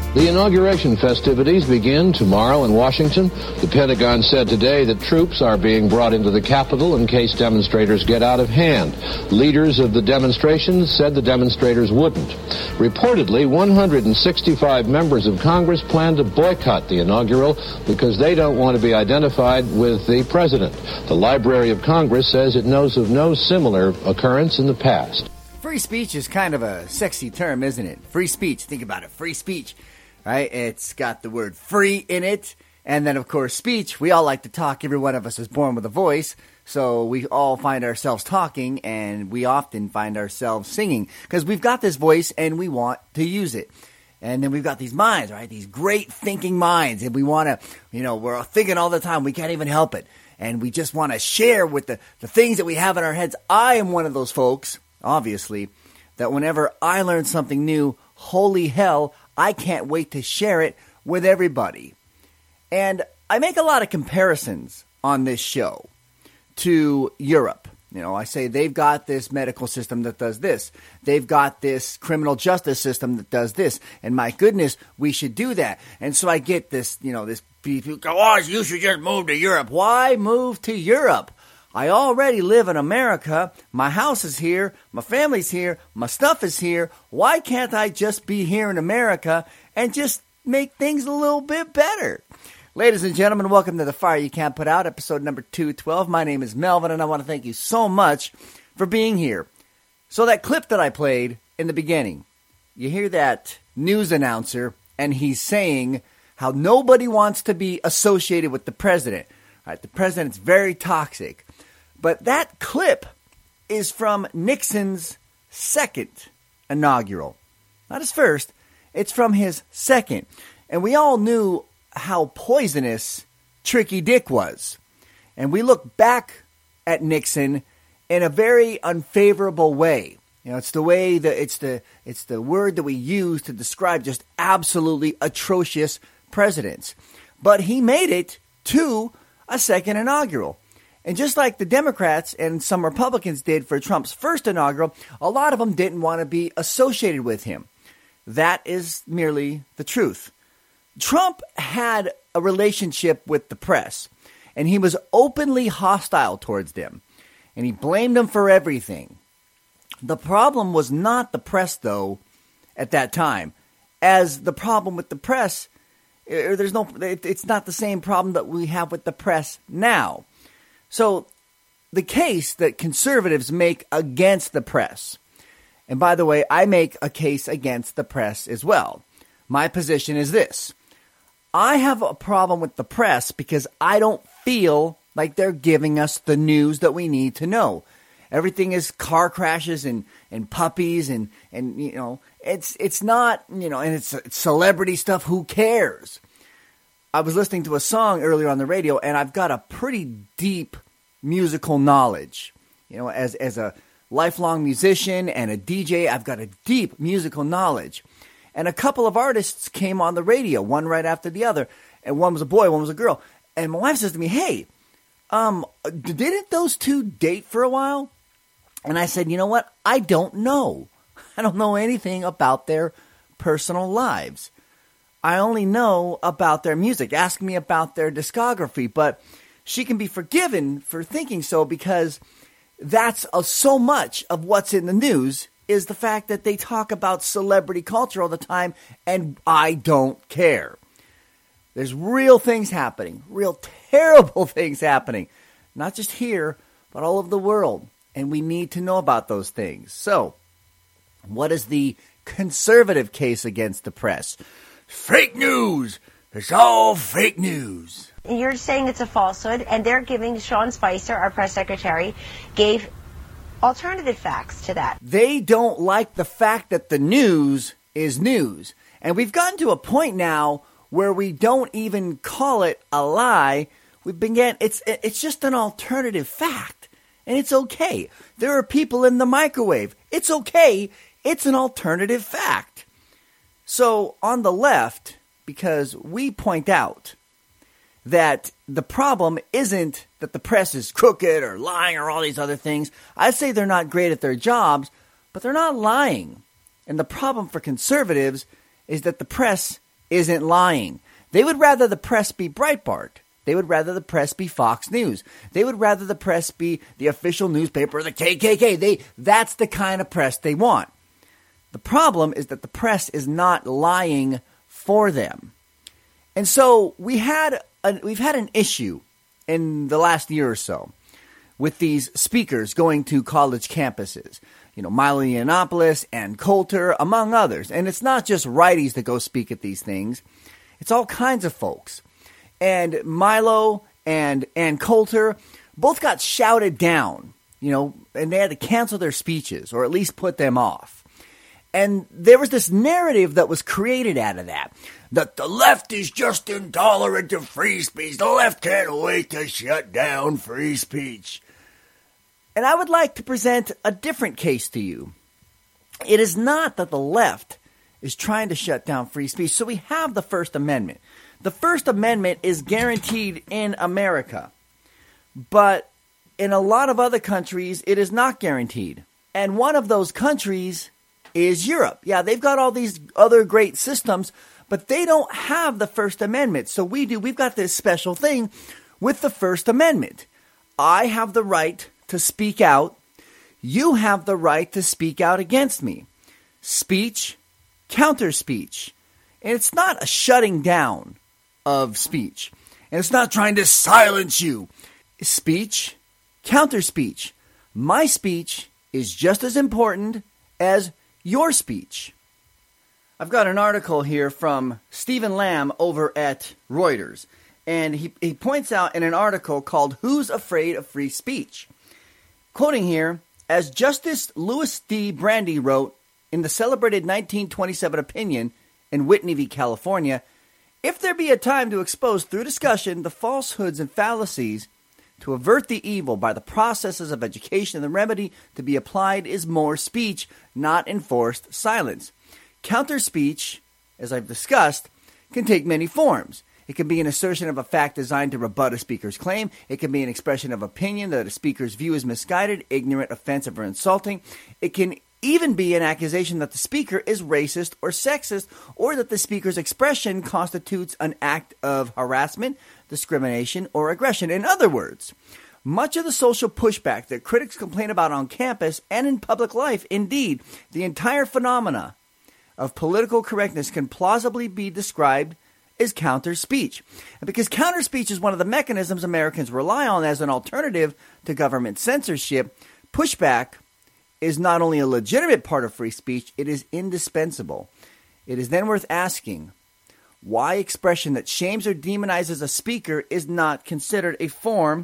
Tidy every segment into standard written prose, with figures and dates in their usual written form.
The inauguration festivities begin tomorrow in Washington. The Pentagon said today that troops are being brought into the Capitol in case demonstrators get out of hand. Leaders of the demonstrations said the demonstrators wouldn't. Reportedly, 165 members of Congress plan to boycott the inaugural because they don't want to be identified with the president. The Library of Congress says it knows of no similar occurrence in the past. Free speech is kind of a sexy term, isn't it? Free speech. Think about it. Free speech. Right? It's got the word free in it. And then, of course, speech. We all like to talk. Every one of us is born with a voice. So we all find ourselves talking, and we often find ourselves singing because we've got this voice and we want to use it. And then we've got these minds, right? These great thinking minds. And we want to, we're thinking all the time. We can't even help it. And we just want to share with the things that we have in our heads. I am one of those folks, obviously, that whenever I learn something new, holy hell, I can't wait to share it with everybody. And I make a lot of comparisons on this show to Europe. I say they've got this medical system that does this. They've got this criminal justice system that does this. And my goodness, we should do that. And so I get this, this people go, oh, you should just move to Europe. Why move to Europe? I already live in America. My house is here. My family's here. My stuff is here. Why can't I just be here in America and just make things a little bit better? Ladies and gentlemen, welcome to The Fire You Can't Put Out, episode number 212. My name is Melvin, and I want to thank you so much for being here. So that clip that I played in the beginning, you hear that news announcer, and he's saying how nobody wants to be associated with the president. All right, the president's very toxic. But that clip is from Nixon's second inaugural. Not his first. It's from his second. And we all knew how poisonous Tricky Dick was. And we look back at Nixon in a very unfavorable way. It's the way that it's the word that we use to describe just absolutely atrocious presidents. But he made it to a second inaugural. And just like the Democrats and some Republicans did for Trump's first inaugural, a lot of them didn't want to be associated with him. That is merely the truth. Trump had a relationship with the press, and he was openly hostile towards them, and he blamed them for everything. The problem was not the press, though, at that time. As the problem with the press, it's not the same problem that we have with the press now. So the case that conservatives make against the press, and by the way, I make a case against the press as well. My position is this. I have a problem with the press because I don't feel like they're giving us the news that we need to know. Everything is car crashes and puppies and it's not, and it's celebrity stuff. Who cares? I was listening to a song earlier on the radio, and I've got a pretty deep musical knowledge. As a lifelong musician and a DJ, I've got a deep musical knowledge. And a couple of artists came on the radio, one right after the other, and one was a boy, one was a girl. And my wife says to me, hey, didn't those two date for a while? And I said, you know what? I don't know. I don't know anything about their personal lives. I only know about their music. Ask me about their discography. But she can be forgiven for thinking so because that's so much of what's in the news is the fact that they talk about celebrity culture all the time, and I don't care. There's real things happening, real terrible things happening, not just here, but all over the world, and we need to know about those things. So, what is the conservative case against the press? Fake news! It's all fake news. You're saying it's a falsehood, and they're giving Sean Spicer, our press secretary, gave alternative facts to that. They don't like the fact that the news is news. And we've gotten to a point now where we don't even call it a lie. It's just an alternative fact. And it's okay. There are people in the microwave. It's okay. It's an alternative fact. So on the left, because we point out that the problem isn't that the press is crooked or lying or all these other things. I say they're not great at their jobs, but they're not lying. And the problem for conservatives is that the press isn't lying. They would rather the press be Breitbart. They would rather the press be Fox News. They would rather the press be the official newspaper of the KKK. That's the kind of press they want. The problem is that the press is not lying for them. And so we've had an issue in the last year or so with these speakers going to college campuses. You know, Milo Yiannopoulos and Coulter, among others. And it's not just righties that go speak at these things. It's all kinds of folks. And Milo and Coulter both got shouted down, you know, and they had to cancel their speeches or at least put them off. And there was this narrative that was created out of that the left is just intolerant of free speech. The left can't wait to shut down free speech. And I would like to present a different case to you. It is not that the left is trying to shut down free speech. So we have the First Amendment. The First Amendment is guaranteed in America. But in a lot of other countries, it is not guaranteed. And one of those countries is Europe. Yeah, they've got all these other great systems, but they don't have the First Amendment. So we do. We've got this special thing with the First Amendment. I have the right to speak out. You have the right to speak out against me. Speech, counter speech. And it's not a shutting down of speech. And it's not trying to silence you. Speech, counter speech. My speech is just as important as your speech. I've got an article here from Stephen Lamb over at Reuters. And he points out in an article called Who's Afraid of Free Speech? Quoting here, as Justice Louis D. Brandy wrote in the celebrated 1927 opinion in Whitney v. California, if there be a time to expose through discussion the falsehoods and fallacies, to avert the evil by the processes of education, the remedy to be applied is more speech, not enforced silence. Counter speech, as I've discussed, can take many forms. It can be an assertion of a fact designed to rebut a speaker's claim. It can be an expression of opinion that a speaker's view is misguided, ignorant, offensive, or insulting. It can even be an accusation that the speaker is racist or sexist, or that the speaker's expression constitutes an act of harassment, discrimination, or aggression. In other words, much of the social pushback that critics complain about on campus and in public life, indeed, the entire phenomena of political correctness can plausibly be described as counter speech. And because counter speech is one of the mechanisms Americans rely on as an alternative to government censorship, pushback is not only a legitimate part of free speech, it is indispensable. It is then worth asking why expression that shames or demonizes a speaker is not considered a form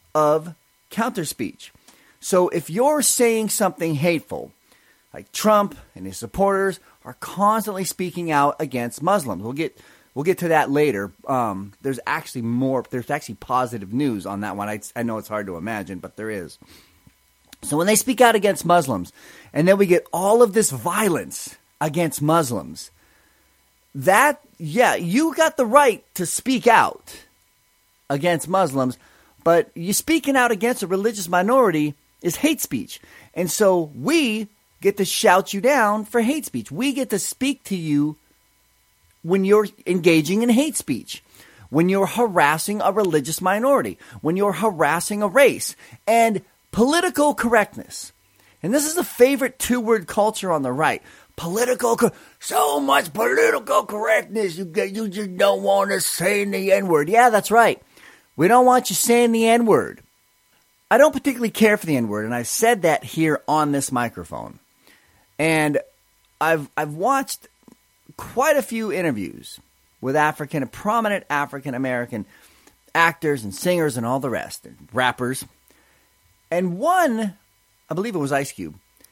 of counter speech. So if you're saying something hateful, like Trump and his supporters are constantly speaking out against Muslims, we'll get to that later. There's actually positive news on that one. I know it's hard to imagine, but there is. So when they speak out against Muslims, and then we get all of this violence against Muslims, you got the right to speak out against Muslims, but you speaking out against a religious minority is hate speech. And so we get to shout you down for hate speech. We get to speak to you when you're engaging in hate speech, when you're harassing a religious minority, when you're harassing a race. And political correctness, and this is a favorite two-word culture on the right. So much political correctness, you just don't want to say the N-word. Yeah, that's right. We don't want you saying the N-word. I don't particularly care for the N-word, and I've said that here on this microphone. And I've watched quite a few interviews with prominent African-American actors and singers and all the rest, and rappers. And one, I believe it was Ice Cube,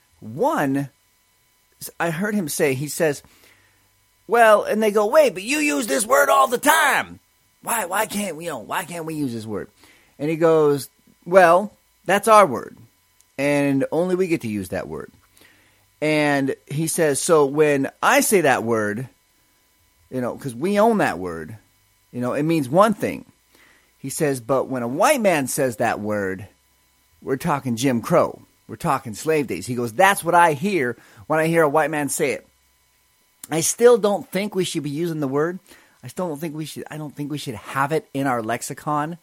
I heard him say, he says, well, and they go, wait, but you use this word all the time. Why can't we use this word? And he goes, well, that's our word. And only we get to use that word. And he says, so when I say that word, because we own that word, it means one thing. He says, but when a white man says that word, we're talking Jim Crow. We're talking slave days. He goes, that's what I hear when I hear a white man say it. I still don't think we should be using the word. I don't think we should have it in our lexicon.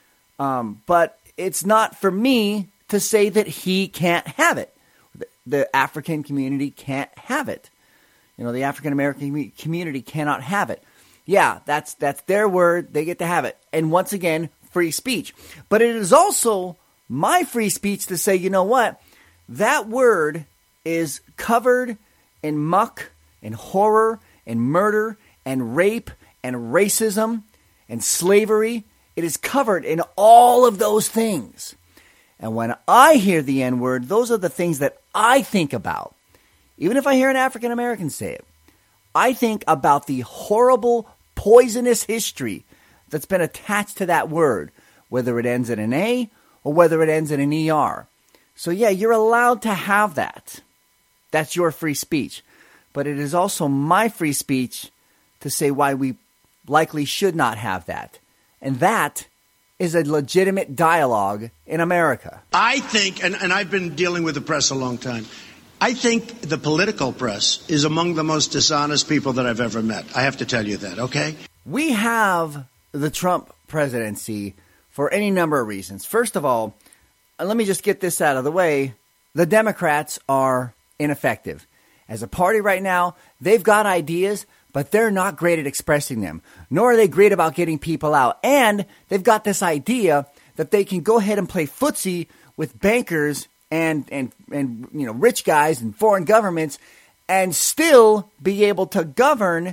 But it's not for me to say that he can't have it. The African community can't have it. The African American community cannot have it. Yeah, that's their word. They get to have it. And once again, free speech. But it is also my free speech to say, you know what? That word is covered in muck and horror and murder and rape and racism and slavery. It is covered in all of those things. And when I hear the N-word, those are the things that I think about. Even if I hear an African American say it, I think about the horrible, poisonous history that's been attached to that word, whether it ends in an A or whether it ends in an ER. So yeah, you're allowed to have that. That's your free speech. But it is also my free speech to say why we likely should not have that. And that is a legitimate dialogue in America. I think, and I've been dealing with the press a long time, I think the political press is among the most dishonest people that I've ever met. I have to tell you that, okay? We have the Trump presidency for any number of reasons. First of all, let me just get this out of the way. The Democrats are ineffective. As a party right now, they've got ideas, but they're not great at expressing them, nor are they great about getting people out. And they've got this idea that they can go ahead and play footsie with bankers and rich guys and foreign governments and still be able to govern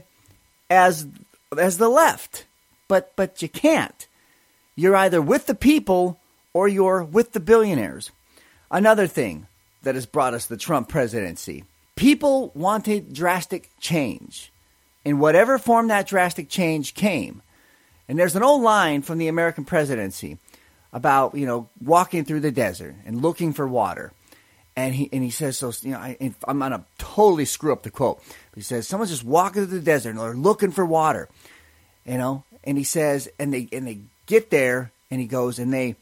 as the left. But you can't. You're either with the people or you're with the billionaires. Another thing that has brought us the Trump presidency. People wanted drastic change. In whatever form that drastic change came. And there's an old line from the American presidency about, walking through the desert and looking for water. And he says, I'm going to totally screw up the quote. He says, someone's just walking through the desert and they're looking for water, and he says, and they get there, and he goes, and they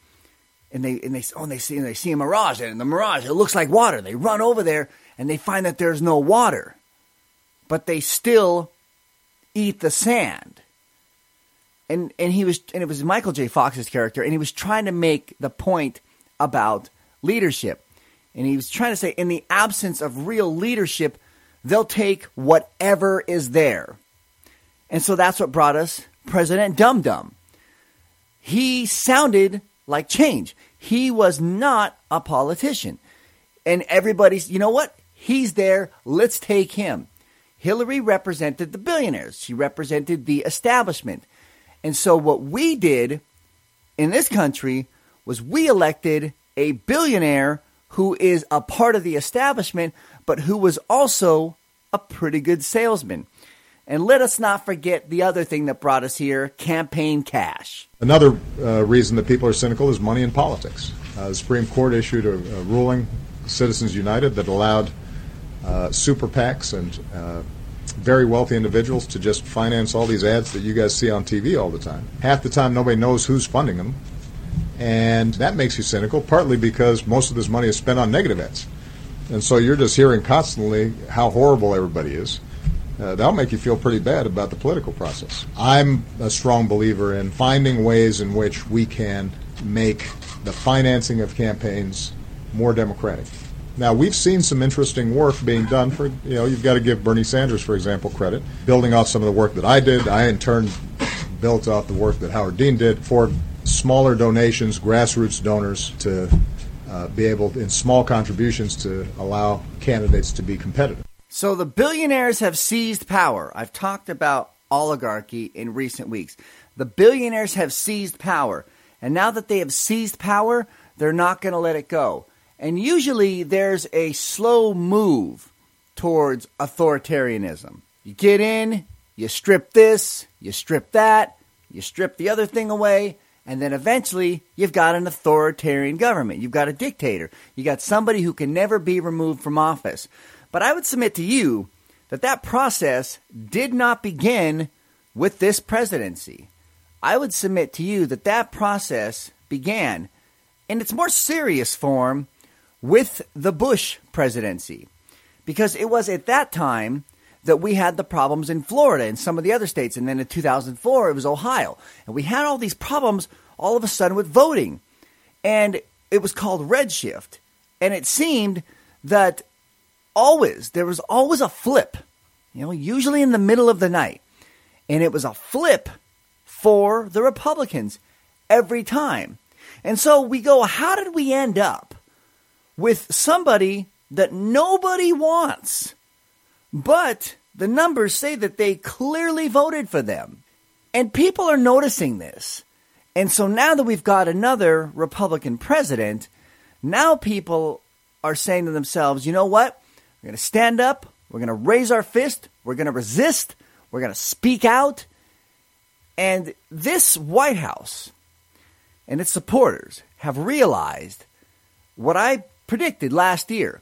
see a mirage, and in the mirage, it looks like water. They run over there and they find that there's no water, but they still eat the sand. And it was Michael J. Fox's character, and he was trying to make the point about leadership. And he was trying to say, in the absence of real leadership, they'll take whatever is there. And so that's what brought us President Dum Dum. He sounded like change. He was not a politician. And everybody's, you know what? He's there. Let's take him. Hillary represented the billionaires. She represented the establishment. And so what we did in this country was we elected a billionaire who is a part of the establishment, but who was also a pretty good salesman. And let us not forget the other thing that brought us here, campaign cash. Another reason that people are cynical is money in politics. The Supreme Court issued a ruling, Citizens United, that allowed super PACs and very wealthy individuals to just finance all these ads that you guys see on TV all the time. Half the time, nobody knows who's funding them. And that makes you cynical, partly because most of this money is spent on negative ads. And so you're just hearing constantly how horrible everybody is. That'll make you feel pretty bad about the political process. I'm a strong believer in finding ways in which we can make the financing of campaigns more democratic. Now, we've seen some interesting work being done for, you've got to give Bernie Sanders, for example, credit. Building off some of the work that I did, I in turn built off the work that Howard Dean did for smaller donations, grassroots donors to be able, in small contributions, to allow candidates to be competitive. So the billionaires have seized power. I've talked about oligarchy in recent weeks. The billionaires have seized power. And now that they have seized power, they're not going to let it go. And usually there's a slow move towards authoritarianism. You get in, you strip this, you strip that, you strip the other thing away, and then eventually you've got an authoritarian government. You've got a dictator. You got somebody who can never be removed from office. But I would submit to you that process did not begin with this presidency. I would submit to you that process began in its more serious form with the Bush presidency. Because it was at that time that we had the problems in Florida and some of the other states. And then in 2004, it was Ohio. And we had all these problems all of a sudden with voting. And it was called Redshift. And it seemed that there was always a flip, usually in the middle of the night. And it was a flip for the Republicans every time. And so we go, how did we end up with somebody that nobody wants, but the numbers say that they clearly voted for them? And people are noticing this. And so now that we've got another Republican president, now people are saying to themselves, you know what? We're going to stand up. We're going to raise our fist. We're going to resist. We're going to speak out. And this White House and its supporters have realized what I predicted last year.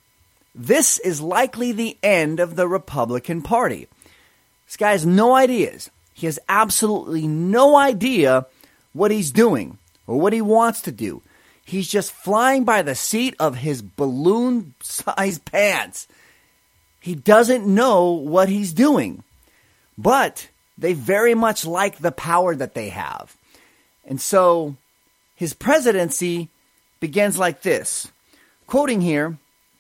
This is likely the end of the Republican Party. This guy has no ideas. He has absolutely no idea what he's doing or what he wants to do. He's just flying by the seat of his balloon-sized pants. He doesn't know what he's doing. But they very much like the power that they have. And so his presidency begins like this. Quoting here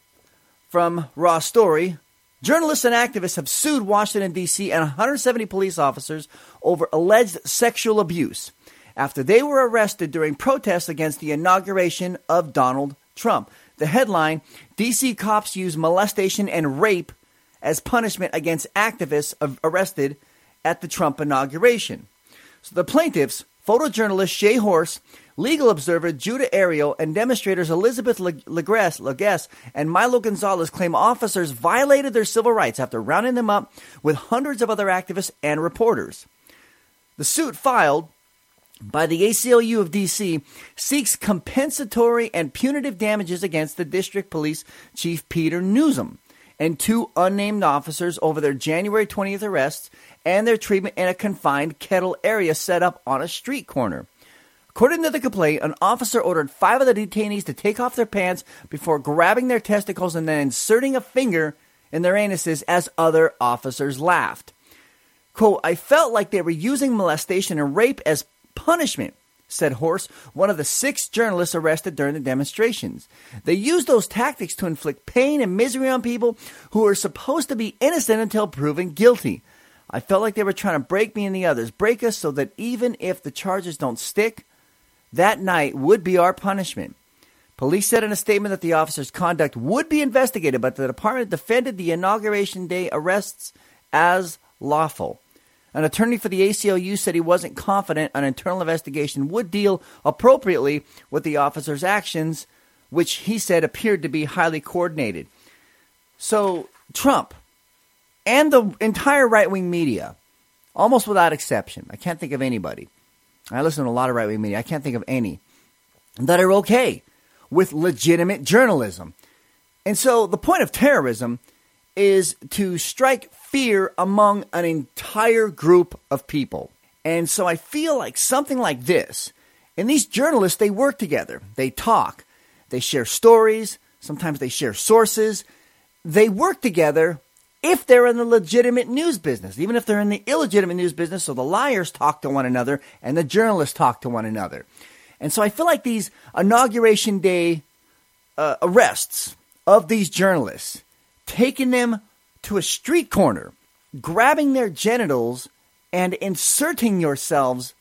from Raw Story, journalists and activists have sued Washington, D.C. and 170 police officers over alleged sexual abuse after they were arrested during protests against the inauguration of Donald Trump. The headline, D.C. cops use molestation and rape as punishment against activists arrested at the Trump inauguration. So the plaintiffs, photojournalist Shay Horse, legal observer Judah Ariel, and demonstrators Elizabeth Laguesse and Milo Gonzalez claim officers violated their civil rights after rounding them up with hundreds of other activists and reporters. The suit filed by the ACLU of D.C. seeks compensatory and punitive damages against the district police chief Peter Newsom and two unnamed officers over their January 20th arrests and their treatment in a confined kettle area set up on a street corner. According to the complaint, an officer ordered 5 of the detainees to take off their pants before grabbing their testicles and then inserting a finger in their anuses as other officers laughed. Quote, I felt like they were using molestation and rape as punishment, said Horse, one of the 6 journalists arrested during the demonstrations. They used those tactics to inflict pain and misery on people who are supposed to be innocent until proven guilty. I felt like they were trying to break me and the others, break us so that even if the charges don't stick, that night would be our punishment. Police said in a statement that the officers' conduct would be investigated, but the department defended the Inauguration Day arrests as lawful. An attorney for the ACLU said he wasn't confident an internal investigation would deal appropriately with the officers' actions, which he said appeared to be highly coordinated. So Trump and the entire right-wing media, almost without exception, I can't think of anybody. I listen to a lot of right-wing media. I can't think of any that are okay with legitimate journalism. And so the point of terrorism is to strike fear among an entire group of people. And so I feel like something like this, and these journalists, they work together. They talk. They share stories. Sometimes they share sources. They work together if they're in the legitimate news business, even if they're in the illegitimate news business. So the liars talk to one another and the journalists talk to one another. And so I feel like these Inauguration Day arrests of these journalists, taking them to a street corner, grabbing their genitals and inserting yourselves,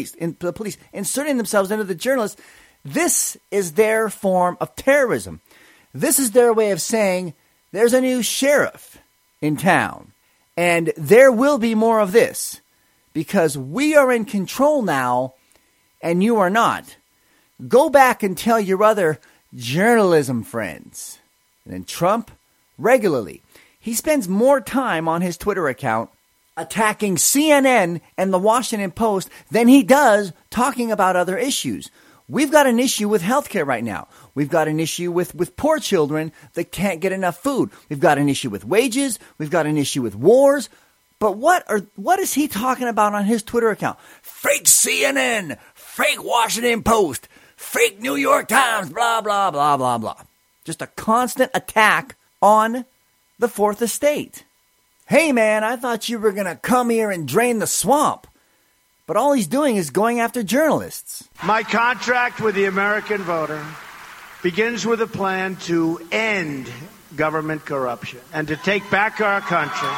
inserting themselves into the journalists, this is their form of terrorism. This is their way of saying there's a new sheriff in town, and there will be more of this because we are in control now and you are not. Go back and tell your other journalism friends. And then Trump, regularly, he spends more time on his Twitter account attacking CNN and the Washington Post than he does talking about other issues. We've got an issue with healthcare right now. We've got an issue with poor children that can't get enough food. We've got an issue with wages. We've got an issue with wars. But what is he talking about on his Twitter account? Fake CNN, fake Washington Post, fake New York Times, blah, blah, blah, blah, blah. Just a constant attack on the Fourth Estate. Hey man, I thought you were going to come here and drain the swamp. But all he's doing is going after journalists. My contract with the American voter begins with a plan to end government corruption and to take back our country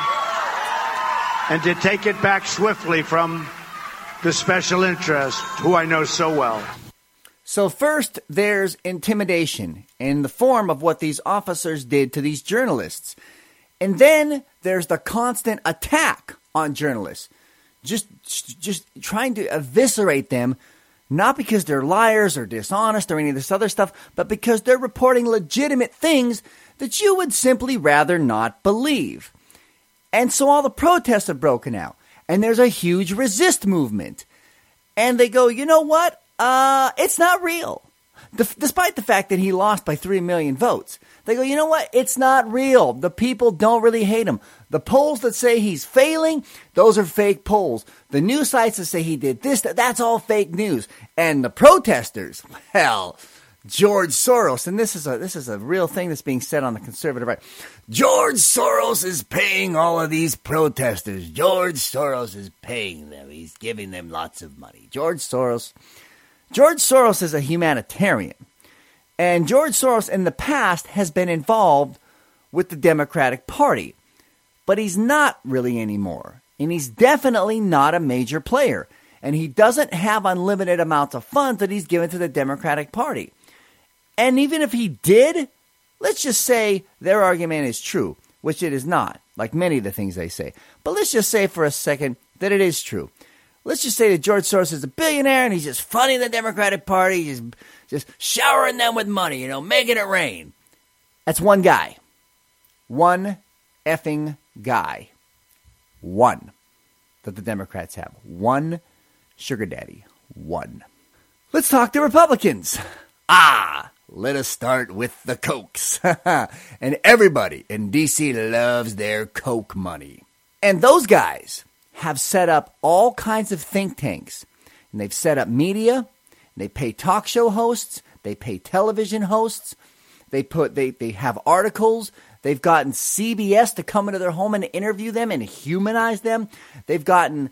and to take it back swiftly from the special interest who I know so well. So first, there's intimidation in the form of what these officers did to these journalists. And then there's the constant attack on journalists. Just trying to eviscerate them, not because they're liars or dishonest or any of this other stuff, but because they're reporting legitimate things that you would simply rather not believe. And so all the protests have broken out, and there's a huge resist movement. And they go, you know what? It's not real. Despite the fact that he lost by 3 million votes. They go, you know what? It's not real. The people don't really hate him. The polls that say he's failing, those are fake polls. The news sites that say he did this, that's all fake news. And the protesters, well, George Soros, and this is a real thing that's being said on the conservative right. George Soros is paying all of these protesters. George Soros is paying them. He's giving them lots of money. George Soros is a humanitarian. And George Soros in the past has been involved with the Democratic Party. But he's not really anymore. And he's definitely not a major player. And he doesn't have unlimited amounts of funds that he's given to the Democratic Party. And even if he did, let's just say their argument is true, which it is not, like many of the things they say. But let's just say for a second that it is true. Let's just say that George Soros is a billionaire and he's just funding the Democratic Party, he's just showering them with money, making it rain. That's one guy. One effing guy. One that the Democrats have. One sugar daddy. One. Let's talk to Republicans. Let us start with the Cokes. And everybody in D.C. loves their Coke money. And those guys have set up all kinds of think tanks. And they've set up media. They pay talk show hosts. They pay television hosts. They have articles. They've gotten CBS to come into their home and interview them and humanize them. They've gotten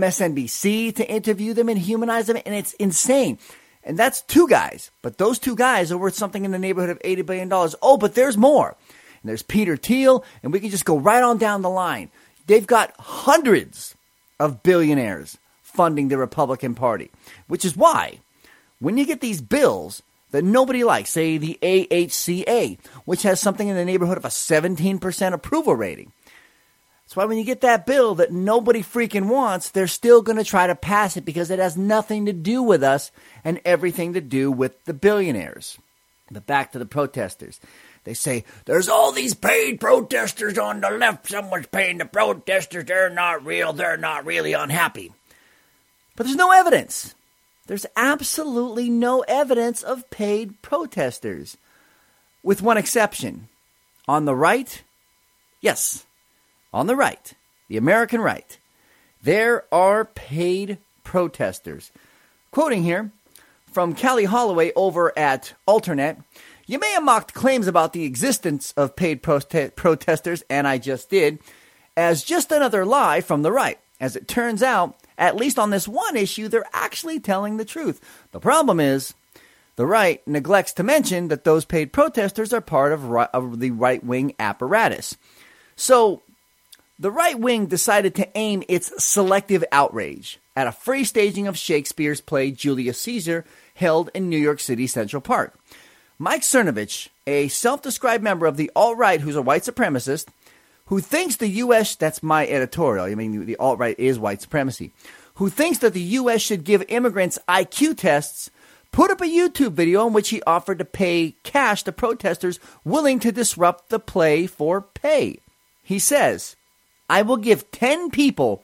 MSNBC to interview them and humanize them. And it's insane. And that's two guys. But those two guys are worth something in the neighborhood of $80 billion. Oh, but there's more. And there's Peter Thiel. And we can just go right on down the line. They've got hundreds of billionaires funding the Republican Party. Which is why when you get these bills that nobody likes, say the AHCA, which has something in the neighborhood of a 17% approval rating. That's why when you get that bill that nobody freaking wants, they're still going to try to pass it because it has nothing to do with us and everything to do with the billionaires. But back to the protesters. They say, there's all these paid protesters on the left. Someone's paying the protesters. They're not real. They're not really unhappy. But there's no evidence. There's absolutely no evidence of paid protesters. With one exception. On the right, yes. On the right, the American right, there are paid protesters. Quoting here from Callie Holloway over at Alternet, you may have mocked claims about the existence of paid protesters, and I just did, as just another lie from the right. As it turns out, at least on this one issue, they're actually telling the truth. The problem is, the right neglects to mention that those paid protesters are part of the right-wing apparatus. So, the right wing decided to aim its selective outrage at a free staging of Shakespeare's play Julius Caesar held in New York City Central Park. Mike Cernovich, a self-described member of the alt-right who's a white supremacist, who thinks the U.S., that's my editorial, the alt-right is white supremacy, who thinks that the U.S. should give immigrants IQ tests, put up a YouTube video in which he offered to pay cash to protesters willing to disrupt the play for pay. He says, I will give 10 people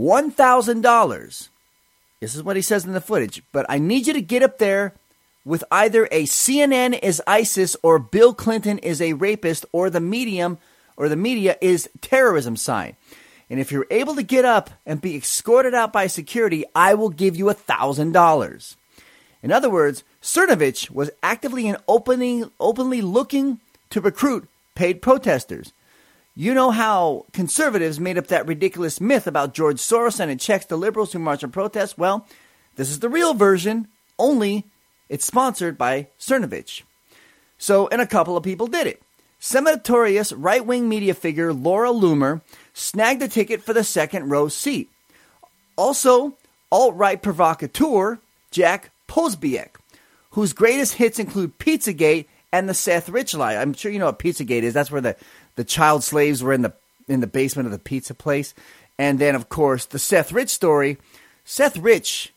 $1,000. This is what he says in the footage. But I need you to get up there with either a CNN is ISIS or Bill Clinton is a rapist or the media is terrorism sign. And if you're able to get up and be escorted out by security, I will give you $1,000. In other words, Cernovich was actively and openly looking to recruit paid protesters. You know how conservatives made up that ridiculous myth about George Soros sending checks to liberals who march on protests? Well, this is the real version, only it's sponsored by Cernovich. So, and a couple of people did it. Senatorious right-wing media figure Laura Loomer snagged a ticket for the second row seat. Also, alt-right provocateur Jack Posobiec, whose greatest hits include Pizzagate and the Seth Rich lie. I'm sure you know what Pizzagate is. That's where the child slaves were in the basement of the pizza place. And then, of course, the Seth Rich story. Seth Rich,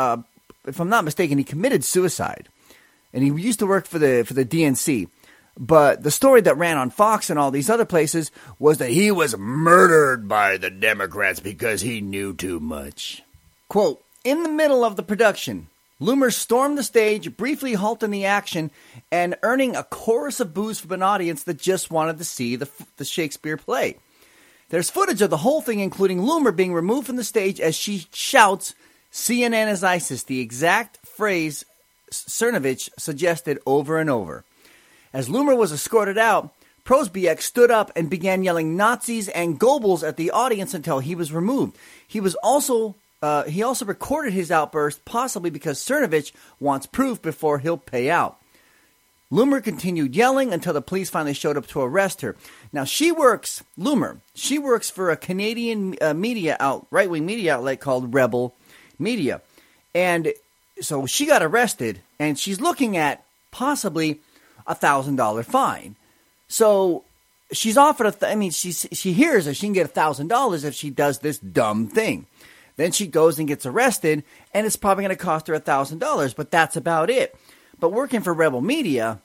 if I'm not mistaken, he committed suicide. And he used to work for the DNC. But the story that ran on Fox and all these other places was that he was murdered by the Democrats because he knew too much. Quote, in the middle of the production, Loomer stormed the stage, briefly halting the action and earning a chorus of boos from an audience that just wanted to see the Shakespeare play. There's footage of the whole thing, including Loomer being removed from the stage as she shouts, CNN is ISIS, the exact phrase Cernovich suggested over and over. As Loomer was escorted out, Posobiec stood up and began yelling Nazis and Goebbels at the audience until he was removed. He also recorded his outburst, possibly because Cernovich wants proof before he'll pay out. Loomer continued yelling until the police finally showed up to arrest her. Now, Loomer works for a Canadian right-wing media outlet called Rebel Media. And so she got arrested, and she's looking at possibly $1,000 fine. So she's offered she hears that she can get $1,000 if she does this dumb thing. Then she goes and gets arrested, and it's probably going to cost her $1,000, but that's about it. But working for Rebel Media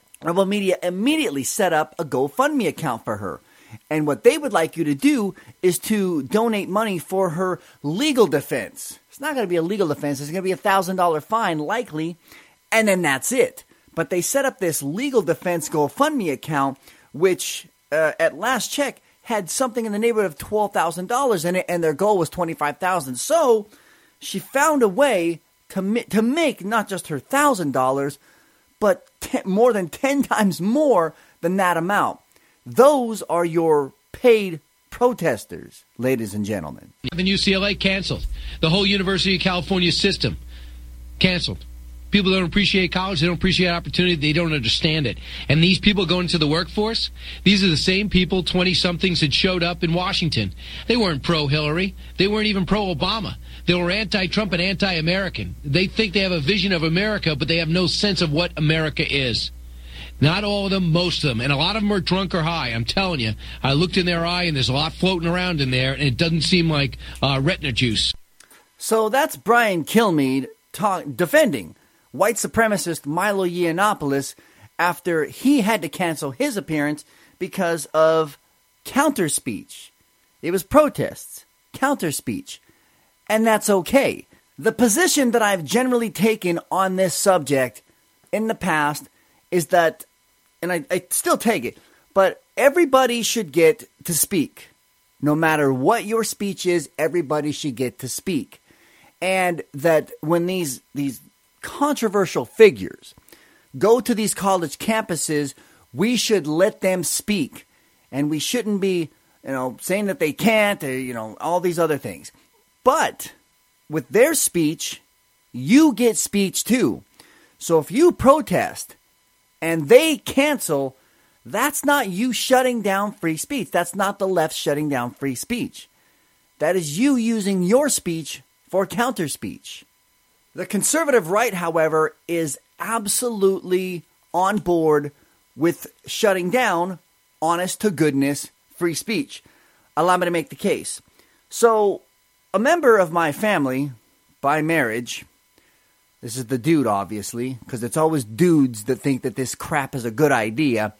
immediately set up a GoFundMe account for her. And what they would like you to do is to donate money for her legal defense. It's not going to be a legal defense. It's going to be a $1,000 fine, likely, and then that's it. But they set up this legal defense GoFundMe account, which at last check had something in the neighborhood of $12,000 in it, and their goal was $25,000. So she found a way to make not just her $1,000, but more than 10 times more than that amount. Those are your paid protesters, ladies and gentlemen. And UCLA canceled. The whole University of California system canceled. People don't appreciate college. They don't appreciate opportunity. They don't understand it. And these people going into the workforce, these are the same people, 20-somethings, that showed up in Washington. They weren't pro-Hillary. They weren't even pro-Obama. They were anti-Trump and anti-American. They think they have a vision of America, but they have no sense of what America is. Not all of them, most of them. And a lot of them are drunk or high. I'm telling you. I looked in their eye, and there's a lot floating around in there, and it doesn't seem like retina juice. So that's Brian Kilmeade defending white supremacist Milo Yiannopoulos after he had to cancel his appearance because of counter-speech. It was protests, counter-speech, and that's okay. The position that I've generally taken on this subject in the past is that, and I still take it, but everybody should get to speak. No matter what your speech is, everybody should get to speak. And that when these controversial figures go to these college campuses, we should let them speak, and we shouldn't be, saying that they can't, or, all these other things. But with their speech, you get speech too. So if you protest and they cancel, that's not you shutting down free speech. That's not the left shutting down free speech. That is you using your speech for counter speech. The conservative right, however, is absolutely on board with shutting down honest-to-goodness free speech. Allow me to make the case. So, a member of my family, by marriage, this is the dude, obviously, because it's always dudes that think that this crap is a good idea,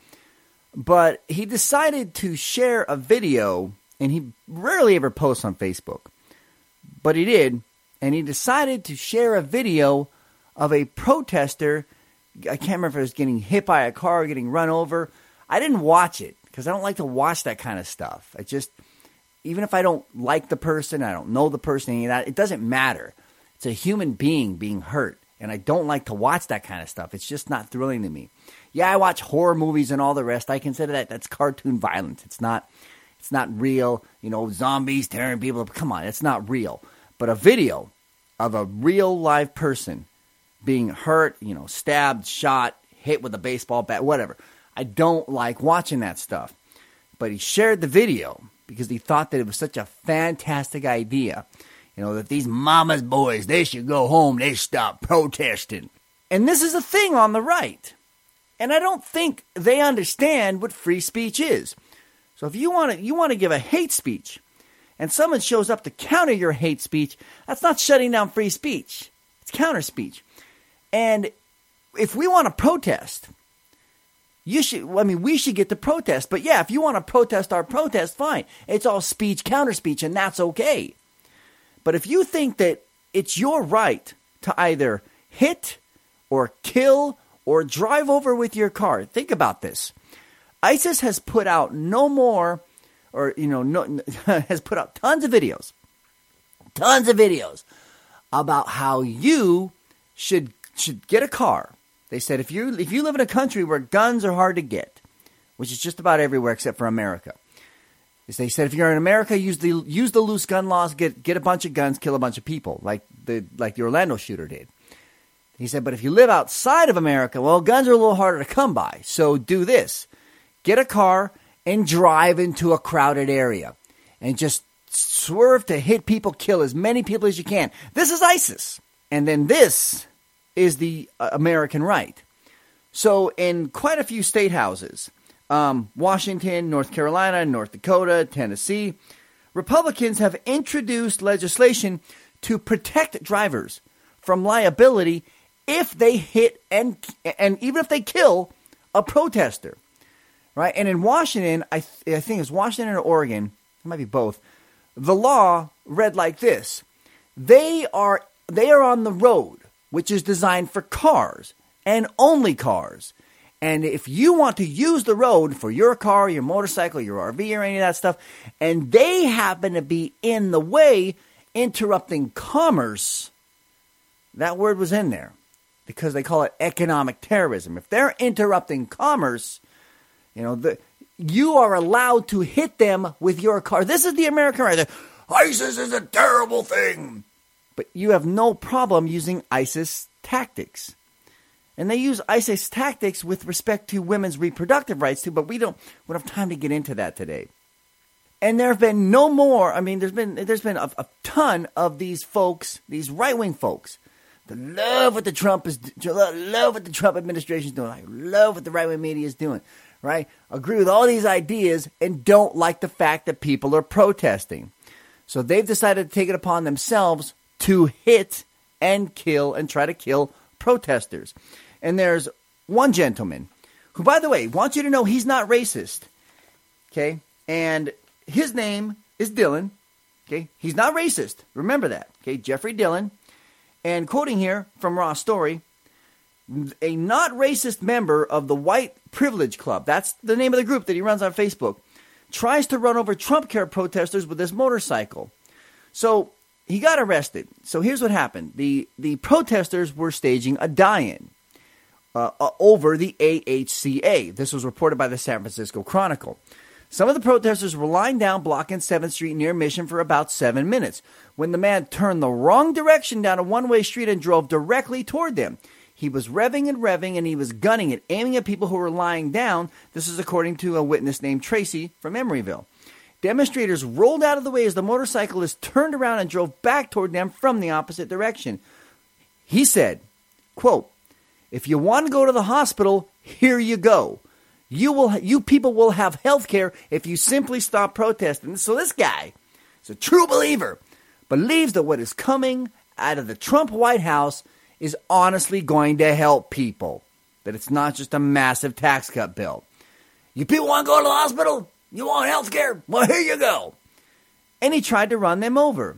but he decided to share a video, and he rarely ever posts on Facebook, but he did. And he decided to share a video of a protester. I can't remember if it was getting hit by a car or getting run over. I didn't watch it because I don't like to watch that kind of stuff. Even if I don't like the person, I don't know the person, any of that, it doesn't matter. It's a human being hurt. and I don't like to watch that kind of stuff. It's just not thrilling to me. Yeah, I watch horror movies and all the rest. I consider that's cartoon violence. It's not real, zombies tearing people up. Come on, it's not real. But a video of a real live person being hurt, stabbed, shot, hit with a baseball bat, whatever. I don't like watching that stuff. But he shared the video because he thought that it was such a fantastic idea. That these mama's boys, they should go home. They stop protesting. And this is a thing on the right. And I don't think they understand what free speech is. So if you want to give a hate speech, and someone shows up to counter your hate speech, that's not shutting down free speech. It's counter speech. And if we want to protest, we should get to protest. But yeah, if you want to protest our protest, fine. It's all speech, counter speech, and that's okay. But if you think that it's your right to either hit or kill or drive over with your car, think about this. ISIS has put out has put out tons of videos about how you should get a car. They said if you live in a country where guns are hard to get, which is just about everywhere except for America. They said if you're in America, use the loose gun laws, get a bunch of guns, kill a bunch of people, like the Orlando shooter did. He said, but if you live outside of America, well, guns are a little harder to come by. So do this. Get a car and drive into a crowded area and just swerve to hit people, kill as many people as you can. This is ISIS. And then this is the American right. So in quite a few state houses, Washington, North Carolina, North Dakota, Tennessee, Republicans have introduced legislation to protect drivers from liability if they hit and even if they kill a protester, right? And in Washington, I think it's Washington or Oregon, it might be both, the law read like this. They are on the road, which is designed for cars and only cars. And if you want to use the road for your car, your motorcycle, your RV, or any of that stuff, and they happen to be in the way, interrupting commerce, that word was in there because they call it economic terrorism. If they're interrupting commerce, you are allowed to hit them with your car. This is the American right. ISIS is a terrible thing. But you have no problem using ISIS tactics. And they use ISIS tactics with respect to women's reproductive rights too, but we don't have time to get into that today. And there have been no more. I mean, there's been a ton of these folks, these right-wing folks, that love what the Trump administration is doing. I love what the right-wing media is doing. Right? Agree with all these ideas and don't like the fact that people are protesting. So they've decided to take it upon themselves to hit and kill and try to kill protesters. And there's one gentleman who, by the way, wants you to know he's not racist. Okay? And his name is Dylan. Okay? He's not racist. Remember that. Okay? Jeffrey Dillon. And quoting here from Raw Story, a not racist member of the White Privilege Club, that's the name of the group that he runs on Facebook, tries to run over Trump Care protesters with his motorcycle. So he got arrested. So here's what happened. The protesters were staging a die-in over the AHCA. This was reported by the San Francisco Chronicle. Some of the protesters were lying down blocking 7th Street near Mission for about 7 minutes when the man turned the wrong direction down a one-way street and drove directly toward them. He was revving and he was gunning it, aiming at people who were lying down. This is according to a witness named Tracy from Emeryville. Demonstrators rolled out of the way as the motorcyclist turned around and drove back toward them from the opposite direction. He said, quote, "If you want to go to the hospital, here you go. You people will have health care if you simply stop protesting." So this guy is a true believer, believes that what is coming out of the Trump White House is honestly going to help people, that it's not just a massive tax cut bill. You people want to go to the hospital? You want health care? Well, here you go. And he tried to run them over.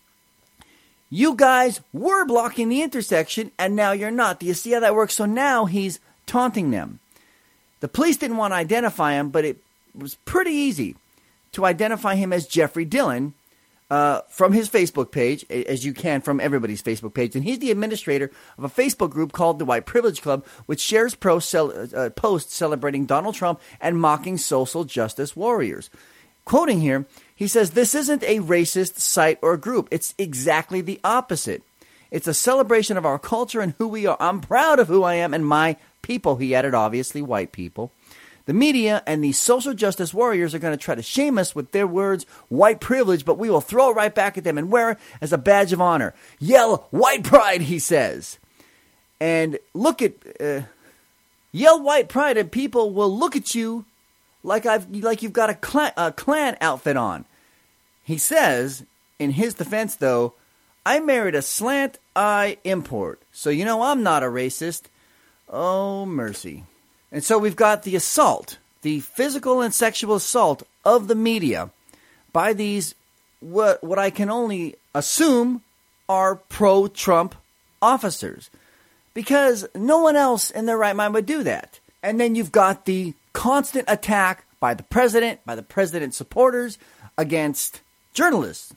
You guys were blocking the intersection, and now you're not. Do you see how that works? So now he's taunting them. The police didn't want to identify him, but it was pretty easy to identify him as Jeffrey Dillon from his Facebook page, as you can from everybody's Facebook page. And he's the administrator of a Facebook group called the White Privilege Club, which shares posts celebrating Donald Trump and mocking social justice warriors. Quoting here, he says, "This isn't a racist site or group. It's exactly the opposite. It's a celebration of our culture and who we are. I'm proud of who I am and my people," he added, obviously white people. "The media and these social justice warriors are going to try to shame us with their words, white privilege, but we will throw it right back at them and wear it as a badge of honor. Yell white pride," he says. And yell white pride and people will look at you like you've got a Klan outfit on. He says, in his defense though, "I married a slant-eye import, so you know I'm not a racist." Oh, mercy. And so we've got the assault, the physical and sexual assault of the media by these, what I can only assume are pro-Trump officers. Because no one else in their right mind would do that. And then you've got the constant attack by the president's supporters against journalists.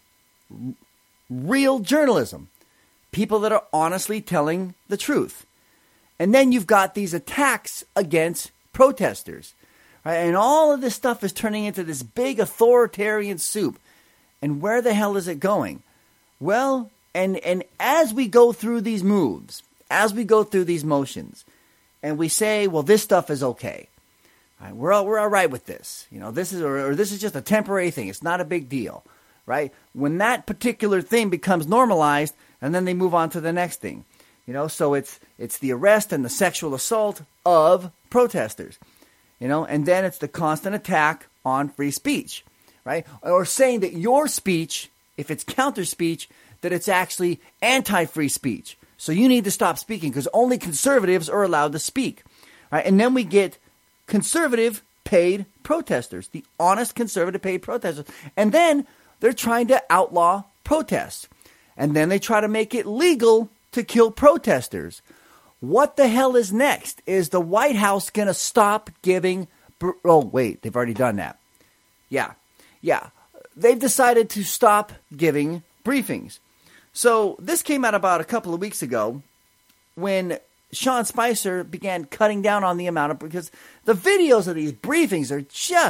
Real journalism. People that are honestly telling the truth. And then you've got these attacks against protesters. Right? And all of this stuff is turning into this big authoritarian soup. And where the hell is it going? Well, and as we go through these moves, as we go through these motions, and we say, well, this stuff is okay. Right? We're all right with this. You know, this is just a temporary thing. It's not a big deal. Right? When that particular thing becomes normalized, and then they move on to the next thing. You know, so it's the arrest and the sexual assault of protesters. You know, and then it's the constant attack on free speech, right? Or saying that your speech, if it's counter speech, that it's actually anti-free speech. So you need to stop speaking because only conservatives are allowed to speak, right? And then we get conservative paid protesters, the honest conservative paid protesters. And then they're trying to outlaw protests. And then they try to make it legal to kill protesters. What the hell is next? Is the White House going to stop giving... Oh, wait, they've already done that. Yeah. They've decided to stop giving briefings. So this came out about a couple of weeks ago when Sean Spicer began cutting down on the amount of... Because the videos of these briefings are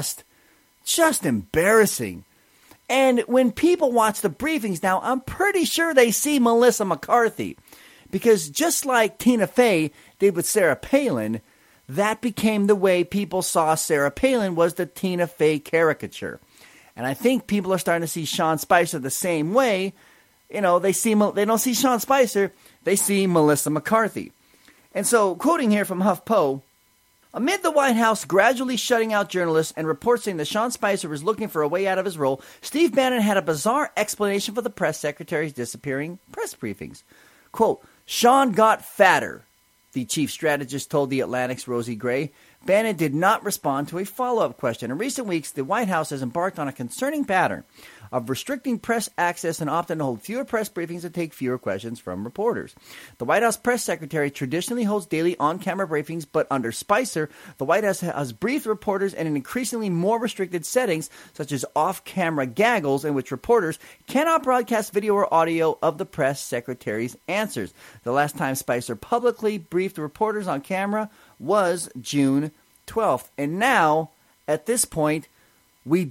just embarrassing. And when people watch the briefings now, I'm pretty sure they see Melissa McCarthy. Because just like Tina Fey did with Sarah Palin, that became the way people saw Sarah Palin, was the Tina Fey caricature. And I think people are starting to see Sean Spicer the same way. You know, they don't see Sean Spicer, they see Melissa McCarthy. And so, quoting here from HuffPo, amid the White House gradually shutting out journalists and reports saying that Sean Spicer was looking for a way out of his role, Steve Bannon had a bizarre explanation for the press secretary's disappearing press briefings. Quote, "Sean got fatter," the chief strategist told The Atlantic's Rosie Gray. Bannon did not respond to a follow-up question. In recent weeks, the White House has embarked on a concerning pattern of restricting press access and opting to hold fewer press briefings and take fewer questions from reporters. The White House press secretary traditionally holds daily on-camera briefings, but under Spicer, the White House has briefed reporters in an increasingly more restricted settings, such as off-camera gaggles, in which reporters cannot broadcast video or audio of the press secretary's answers. The last time Spicer publicly briefed reporters on camera was June 12th. And now, at this point, we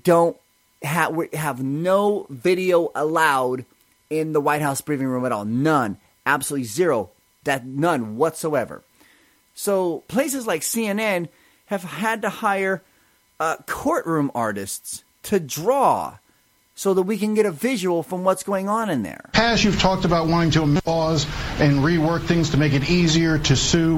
have no video allowed in the White House briefing room at all. None. Absolutely zero. None whatsoever. So places like CNN have had to hire courtroom artists to draw so that we can get a visual from what's going on in there. As you've talked about wanting to amend laws and rework things to make it easier to sue,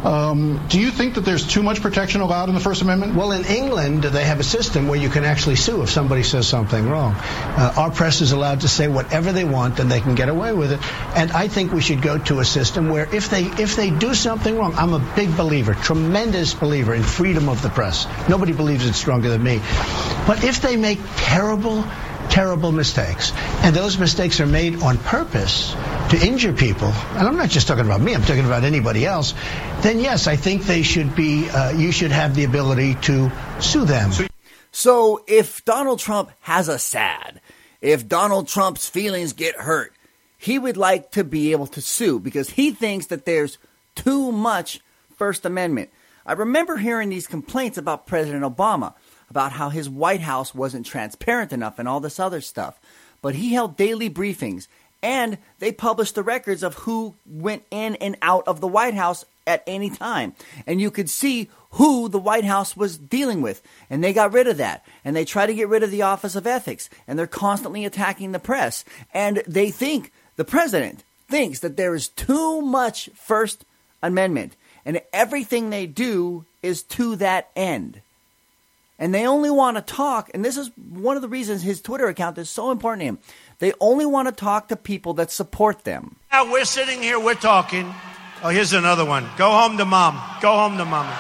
do you think that there's too much protection allowed in the First Amendment? Well, in England, they have a system where you can actually sue if somebody says something wrong. Our press is allowed to say whatever they want, and they can get away with it. And I think we should go to a system where if they do something wrong, I'm a big believer, tremendous believer in freedom of the press. Nobody believes it stronger than me. But if they make terrible mistakes, and those mistakes are made on purpose to injure people, and I'm not just talking about me, I'm talking about anybody else, then yes, I think they should be, you should have the ability to sue them. So if Donald Trump has a SAD, if Donald Trump's feelings get hurt, he would like to be able to sue because he thinks that there's too much First Amendment. I remember hearing these complaints about President Obama, about how his White House wasn't transparent enough and all this other stuff. But he held daily briefings, and they published the records of who went in and out of the White House at any time. And you could see who the White House was dealing with. And they got rid of that. And they try to get rid of the Office of Ethics. And they're constantly attacking the press. And they think, the president thinks that there is too much First Amendment. And everything they do is to that end. And they only want to talk, and this is one of the reasons his Twitter account is so important to him. They only want to talk to people that support them. Now we're sitting here, we're talking. Oh, here's another one. Go home to mom. Go home to mama.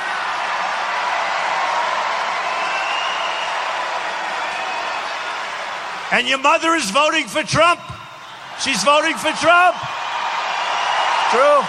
And your mother is voting for Trump. She's voting for Trump. True.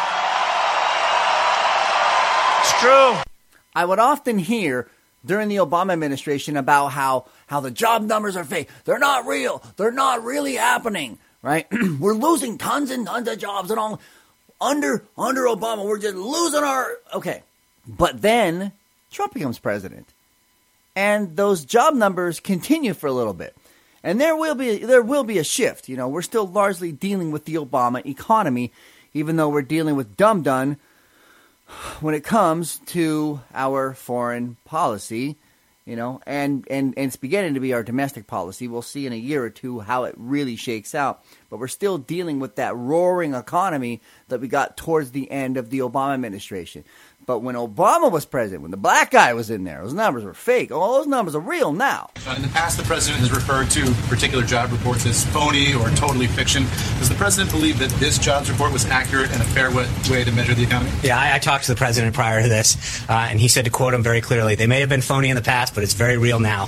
It's true. I would often hear during the Obama administration about how the job numbers are fake. They're not real. They're not really happening, right? We're losing tons and tons of jobs and all. Under Obama, we're just losing our... Okay. But then Trump becomes president. And those job numbers continue for a little bit. And there will be a shift. You know, we're still largely dealing with the Obama economy, even though we're dealing with dumb-done when it comes to our foreign policy, you know, and it's beginning to be our domestic policy. We'll see in a year or two how it really shakes out. But we're still dealing with that roaring economy that we got towards the end of the Obama administration. But when Obama was president, when the black guy was in there, those numbers were fake. All those numbers are real now. In the past, the president has referred to particular job reports as phony or totally fiction. Does the president believe that this jobs report was accurate and a fair way to measure the economy? Yeah, I talked to the president prior to this, and he said, to quote him very clearly, they may have been phony in the past, but it's very real now.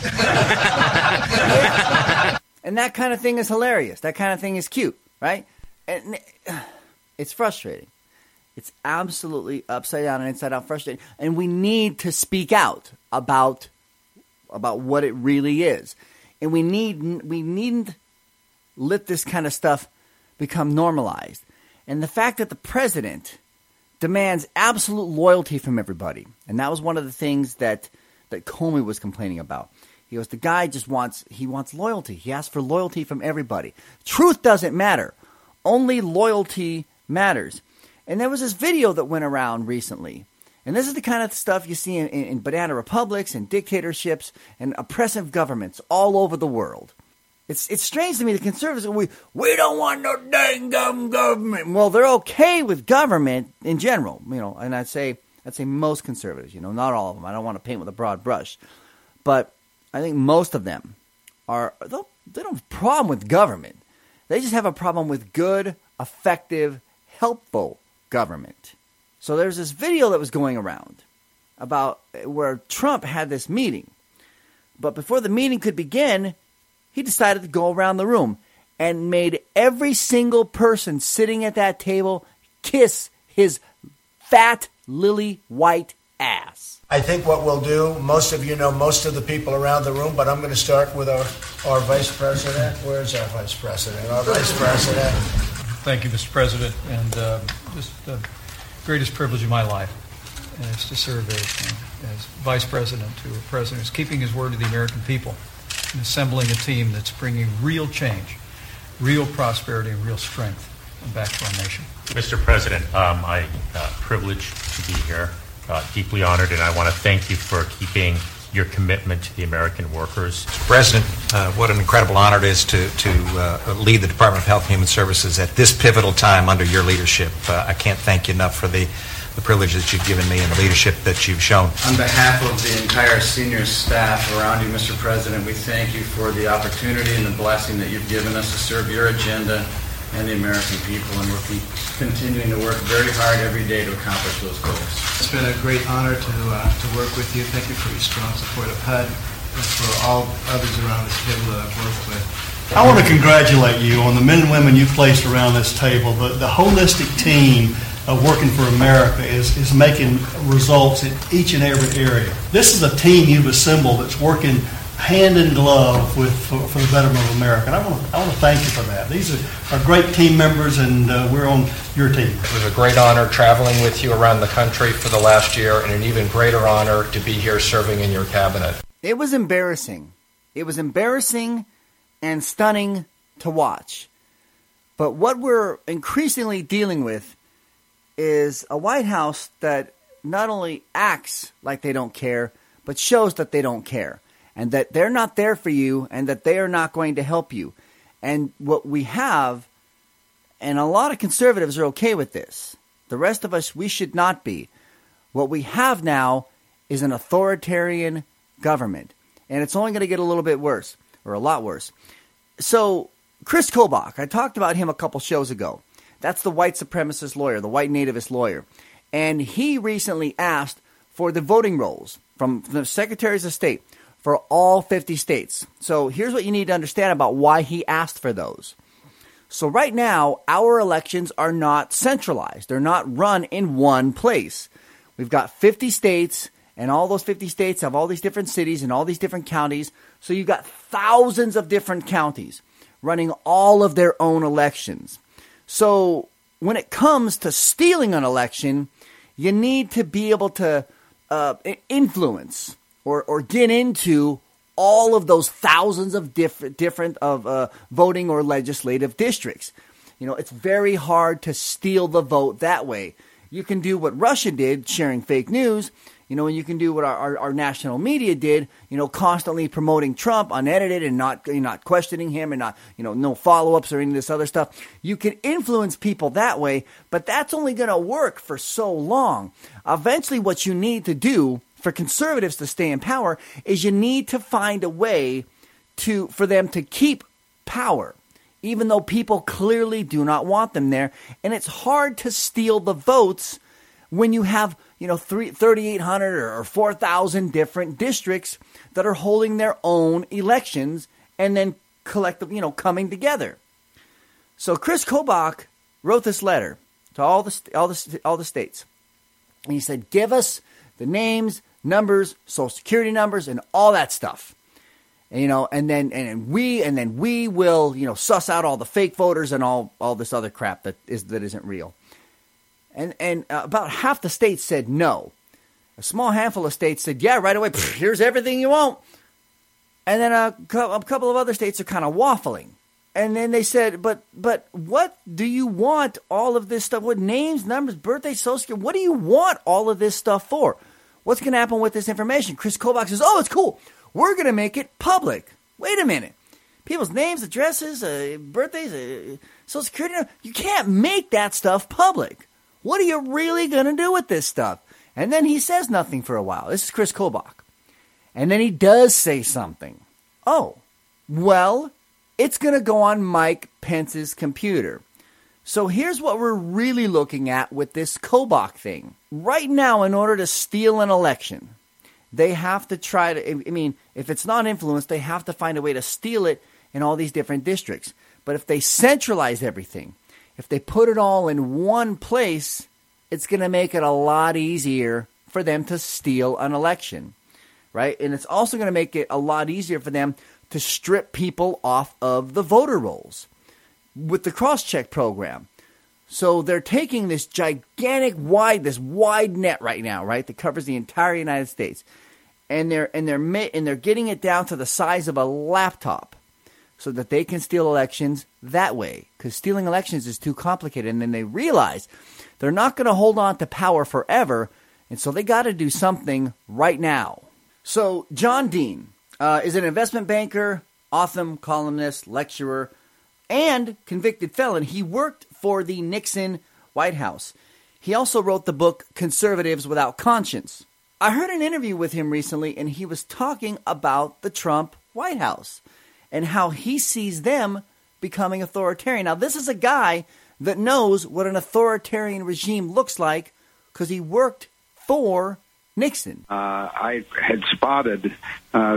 And that kind of thing is hilarious. That kind of thing is cute, right? And it's frustrating. It's absolutely upside down and inside out frustrating. And we need to speak out about what it really is. And we needn't let this kind of stuff become normalized. And the fact that the president demands absolute loyalty from everybody. And that was one of the things that Comey was complaining about. He goes, the guy just wants loyalty. He asks for loyalty from everybody. Truth doesn't matter. Only loyalty matters. And there was this video that went around recently. And this is the kind of stuff you see in banana republics and dictatorships and oppressive governments all over the world. It's strange to me, the conservatives, we don't want no dang government. Well, they're okay with government in general, you know, and I'd say most conservatives, you know, not all of them. I don't want to paint with a broad brush. But I think most of them they don't have a problem with government. They just have a problem with good, effective, helpful government. So there's this video that was going around about where Trump had this meeting. But before the meeting could begin, he decided to go around the room and made every single person sitting at that table kiss his fat, lily white ass. I think what we'll do, most of you know most of the people around the room, but I'm going to start with our Vice President. Where's our Vice President? Our Vice President. Thank you, Mr. President, and just the greatest privilege of my life is to serve as Vice President to a president who's keeping his word to the American people and assembling a team that's bringing real change, real prosperity, and real strength back to our nation. Mr. President, I'm privileged to be here, deeply honored, and I want to thank you for keeping your commitment to the American workers. Mr. President, what an incredible honor it is to lead the Department of Health and Human Services at this pivotal time under your leadership. I can't thank you enough for the privilege that you've given me and the leadership that you've shown. On behalf of the entire senior staff around you, Mr. President, we thank you for the opportunity and the blessing that you've given us to serve your agenda and the American people, and we're continuing to work very hard every day to accomplish those goals. It's been a great honor to work with you. Thank you for your strong support of HUD and for all others around this table that I've worked with. I want to congratulate you on the men and women you placed around this table. The holistic team of Working for America is making results in each and every area. This is a team you've assembled that's working hand in glove for the betterment of America. And I want to thank you for that. These are great team members, and we're on your team. It was a great honor traveling with you around the country for the last year, and an even greater honor to be here serving in your cabinet. It was embarrassing. It was embarrassing and stunning to watch. But what we're increasingly dealing with is a White House that not only acts like they don't care, but shows that they don't care, and that they're not there for you, and that they are not going to help you. And what we have, and a lot of conservatives are okay with this. The rest of us, we should not be. What we have now is an authoritarian government, and it's only going to get a little bit worse, or a lot worse. So, Chris Kobach, I talked about him a couple shows ago. That's the white supremacist lawyer, the white nativist lawyer. And he recently asked for the voting rolls from the secretaries of state for all 50 states. So here's what you need to understand about why he asked for those. So right now, our elections are not centralized. They're not run in one place. We've got 50 states, and all those 50 states have all these different cities and all these different counties. So you've got thousands of different counties running all of their own elections. So when it comes to stealing an election, you need to be able to influence or get into all of those thousands of different voting or legislative districts. You know, it's very hard to steal the vote that way. You can do what Russia did, sharing fake news. You know, and you can do what our national media did, you know, constantly promoting Trump unedited and not questioning him and not, you know, no follow-ups or any of this other stuff. You can influence people that way, but that's only going to work for so long. Eventually, what you need to do for conservatives to stay in power is you need to find a way for them to keep power, even though people clearly do not want them there. And it's hard to steal the votes when you have, you know, 3,800 or 4,000 different districts that are holding their own elections and then coming together. So Chris Kobach wrote this letter to all the states, and he said, "Give us the names, numbers, social security numbers, and all that stuff, and, you know, and then we will, you know, suss out all the fake voters and all this other crap that isn't real." And about half the states said no. A small handful of states said, yeah, right away, here's everything you want. And then a couple of other states are kind of waffling. And then they said, but what do you want all of this stuff? What names, numbers, birthdays, social security? What do you want all of this stuff for? What's going to happen with this information? Chris Kobach says, oh, it's cool. We're going to make it public. Wait a minute. People's names, addresses, birthdays, social security, you can't make that stuff public. What are you really going to do with this stuff? And then he says nothing for a while. This is Chris Kobach. And then he does say something. Oh, well, it's going to go on Mike Pence's computer. So here's what we're really looking at with this Kobach thing. Right now, in order to steal an election, they have to try to, I mean, if it's not influenced, they have to find a way to steal it in all these different districts. But if they centralize everything, if they put it all in one place, it's going to make it a lot easier for them to steal an election, right? And it's also going to make it a lot easier for them to strip people off of the voter rolls with the cross-check program. So they're taking this gigantic this wide net right now, right, that covers the entire United States, and they're getting it down to the size of a laptop, so that they can steal elections that way, because stealing elections is too complicated. And then they realize they're not going to hold on to power forever, and so they got to do something right now. So John Dean is an investment banker, author, columnist, lecturer, and convicted felon. He worked for the Nixon White House. He also wrote the book Conservatives Without Conscience. I heard an interview with him recently, and he was talking about the Trump White House and how he sees them becoming authoritarian. Now, this is a guy that knows what an authoritarian regime looks like because he worked for Nixon. I had spotted, I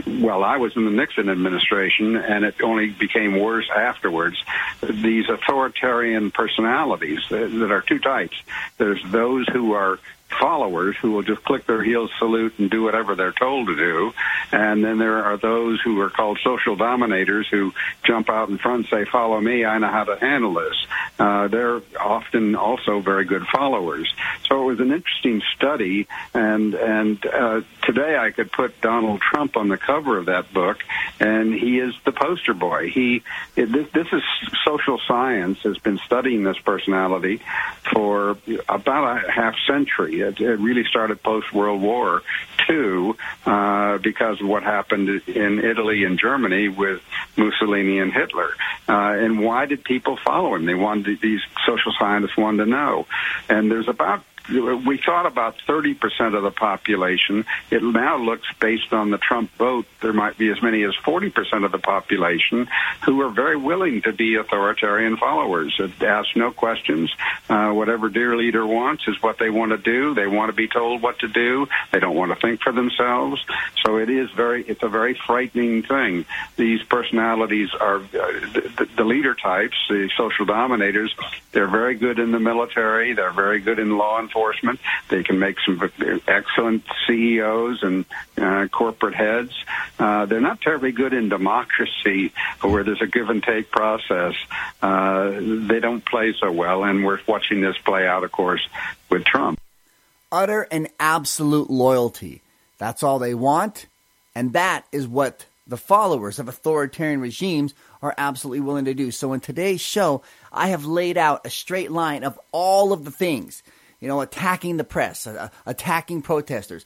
was in the Nixon administration, and it only became worse afterwards, these authoritarian personalities that are two types. There's those who are followers who will just click their heels, salute, and do whatever they're told to do. And then there are those who are called social dominators who jump out in front and say, follow me, I know how to handle this. They're often also very good followers. So it was an interesting study, and today I could put Donald Trump on the cover of that book, and he is the poster boy. This is social science has been studying this personality for about a half century. It really started post-World War II because of what happened in Italy and Germany with Mussolini and Hitler. And why did people follow him? These social scientists wanted to know. And we thought about 30% of the population. It now looks, based on the Trump vote, there might be as many as 40% of the population who are very willing to be authoritarian followers. It asks no questions. Whatever dear leader wants is what they want to do. They want to be told what to do. They don't want to think for themselves. So it's a very frightening thing. These personalities are the leader types, the social dominators. They're very good in the military. They're very good in law enforcement. They can make some excellent CEOs and corporate heads. They're not terribly good in democracy, where there's a give and take process. They don't play so well, and we're watching this play out, of course, with Trump. Utter and absolute loyalty. That's all they want, and that is what the followers of authoritarian regimes are absolutely willing to do. So in today's show, I have laid out a straight line of all of the things. Attacking the press, attacking protesters,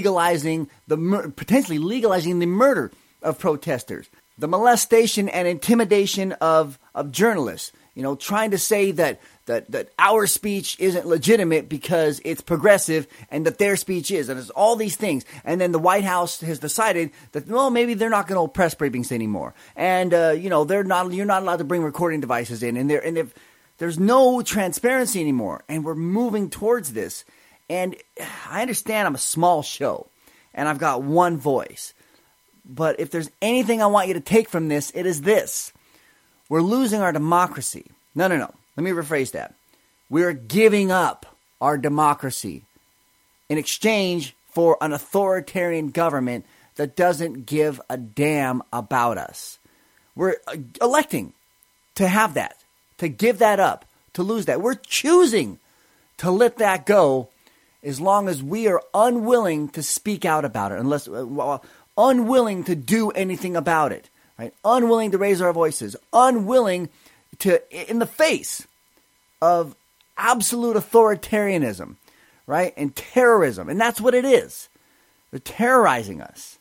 potentially legalizing the murder of protesters, the molestation and intimidation of journalists. Trying to say that our speech isn't legitimate because it's progressive and that their speech is. And it's all these things. And then the White House has decided that, maybe they're not going to press briefings anymore. And, you're not allowed to bring recording devices in. And there's no transparency anymore, and we're moving towards this. And I understand I'm a small show, and I've got one voice. But if there's anything I want you to take from this, it is this. We're losing our democracy. No. Let me rephrase that. We're giving up our democracy in exchange for an authoritarian government that doesn't give a damn about us. We're electing to have that. To give that up, to lose that. We're choosing to let that go as long as we are unwilling to speak out about it, unwilling to do anything about it, right? Unwilling to raise our voices, unwilling to, in the face of absolute authoritarianism, right? And terrorism. And that's what it is. They're terrorizing us.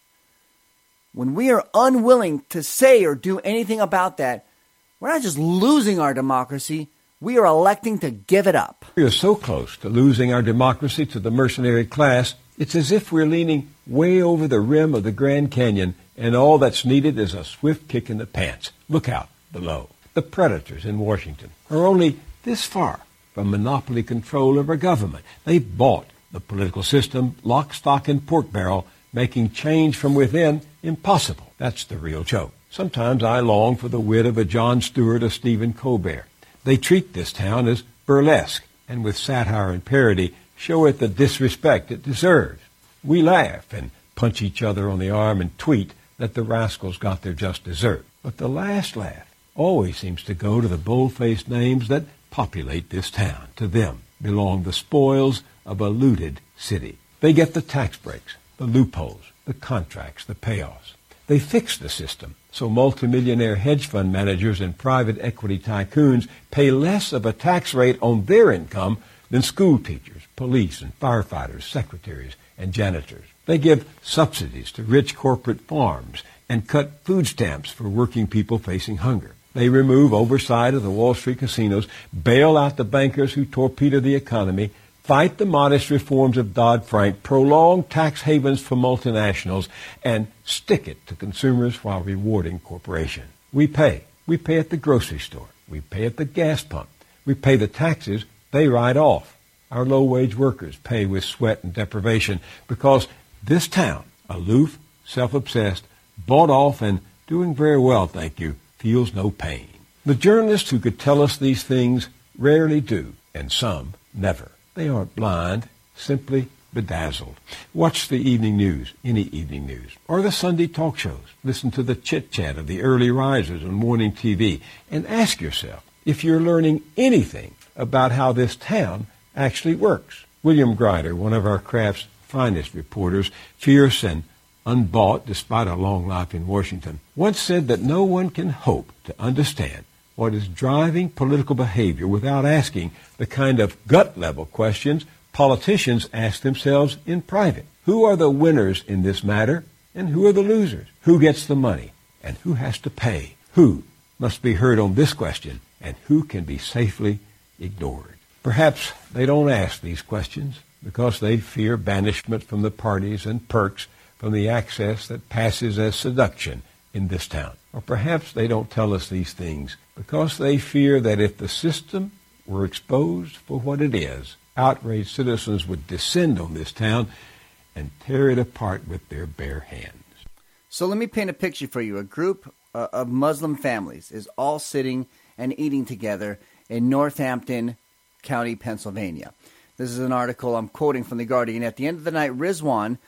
When we are unwilling to say or do anything about that, we're not just losing our democracy, we are electing to give it up. We are so close to losing our democracy to the mercenary class, it's as if we're leaning way over the rim of the Grand Canyon, and all that's needed is a swift kick in the pants. Look out below. The predators in Washington are only this far from monopoly control of our government. They've bought the political system lock, stock, and pork barrel, making change from within impossible. That's the real joke. Sometimes I long for the wit of a Jon Stewart or Stephen Colbert. They treat this town as burlesque, and with satire and parody, show it the disrespect it deserves. We laugh and punch each other on the arm and tweet that the rascals got their just dessert. But the last laugh always seems to go to the bold-faced names that populate this town. To them belong the spoils of a looted city. They get the tax breaks, the loopholes, the contracts, the payoffs. They fix the system so multimillionaire hedge fund managers and private equity tycoons pay less of a tax rate on their income than school teachers, police and firefighters, secretaries and janitors. They give subsidies to rich corporate farms and cut food stamps for working people facing hunger. They remove oversight of the Wall Street casinos, bail out the bankers who torpedo the economy, fight the modest reforms of Dodd-Frank, prolong tax havens for multinationals, and stick it to consumers while rewarding corporations. We pay. We pay at the grocery store. We pay at the gas pump. We pay the taxes they write off. Our low-wage workers pay with sweat and deprivation because this town, aloof, self-obsessed, bought off, and doing very well, thank you, feels no pain. The journalists who could tell us these things rarely do, and some never. They aren't blind. simply bedazzled. Watch the evening news, any evening news, or the Sunday talk shows. Listen to the chit-chat of the early risers on morning TV, and ask yourself if you're learning anything about how this town actually works. William Grider, one of our craft's finest reporters, fierce and unbought despite a long life in Washington, once said that no one can hope to understand what is driving political behavior without asking the kind of gut-level questions politicians ask themselves in private. Who are the winners in this matter, and who are the losers? Who gets the money, and who has to pay? Who must be heard on this question, and who can be safely ignored? Perhaps they don't ask these questions because they fear banishment from the parties and perks from the access that passes as seduction in this town. Or perhaps they don't tell us these things because they fear that if the system were exposed for what it is, outraged citizens would descend on this town and tear it apart with their bare hands. So let me paint a picture for you. A group of Muslim families is all sitting and eating together in Northampton County, Pennsylvania. This is an article I'm quoting from The Guardian. At the end of the night, Rizwan